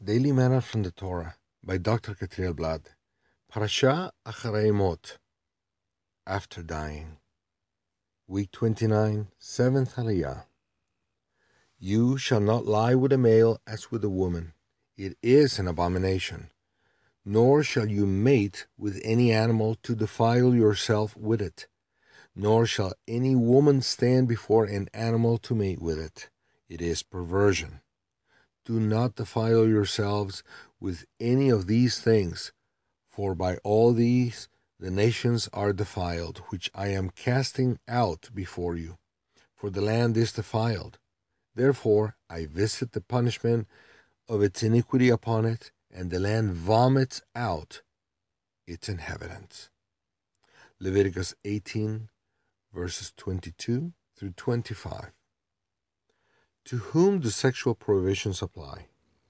Daily Manna from the Torah by Dr. Catriel Blad. Parasha Acharei Mot, After Dying. Week 29, 7th Aliyah. You shall not lie with a male as with a woman. It is an abomination. Nor shall you mate with any animal to defile yourself with it. Nor shall any woman stand before an animal to mate with it. It is perversion. Do not defile yourselves with any of these things, for by all these the nations are defiled, which I am casting out before you. For the land is defiled. Therefore I visit the punishment of its iniquity upon it, and the land vomits out its inhabitants. Leviticus 18, verses 22 through 25. To whom do sexual prohibitions apply?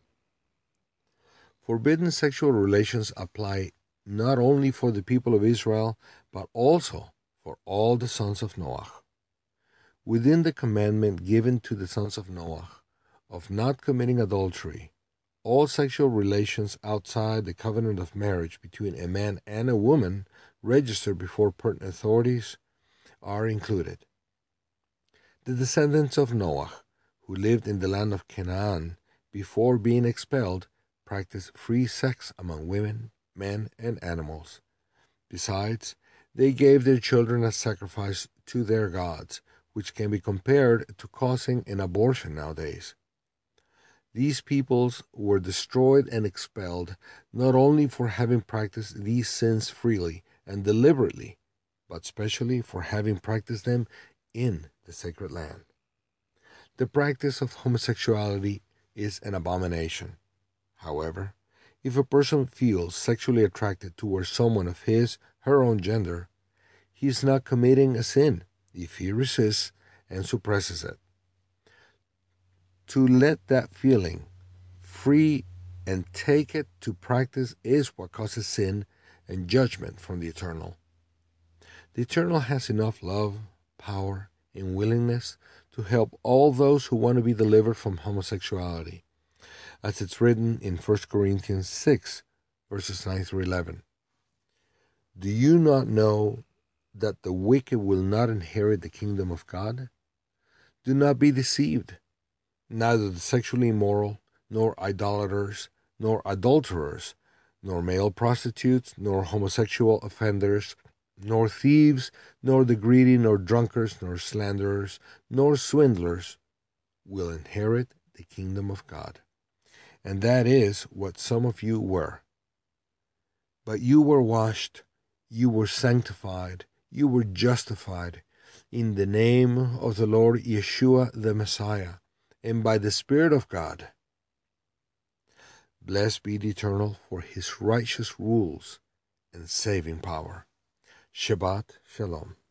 Forbidden sexual relations apply not only for the people of Israel, but also for all the sons of Noah. Within the commandment given to the sons of Noah of not committing adultery, all sexual relations outside the covenant of marriage between a man and a woman registered before pertinent authorities are included. The descendants of Noah, who lived in the land of Canaan before being expelled, practiced free sex among women, men, and animals. Besides, they gave their children as sacrifice to their gods, which can be compared to causing an abortion nowadays. These peoples were destroyed and expelled not only for having practiced these sins freely and deliberately, but especially for having practiced them in the sacred land. The practice of homosexuality is an abomination. However, if a person feels sexually attracted towards someone of her own gender, he is not committing a sin if he resists and suppresses it. To let that feeling free and take it to practice is what causes sin and judgment from the Eternal. The Eternal has enough love, power, and willingness to help all those who want to be delivered from homosexuality, as it's written in 1 Corinthians 6, verses 9 through 11. Do you not know that the wicked will not inherit the kingdom of God? Do not be deceived. Neither the sexually immoral, nor idolaters, nor adulterers, nor male prostitutes, nor homosexual offenders, nor thieves, nor the greedy, nor drunkards, nor slanderers, nor swindlers will inherit the kingdom of God. And that is what some of you were. But you were washed, you were sanctified, you were justified in the name of the Lord Yeshua the Messiah, and by the Spirit of God. Blessed be the Eternal for his righteous rules and saving power. Shabbat Shalom.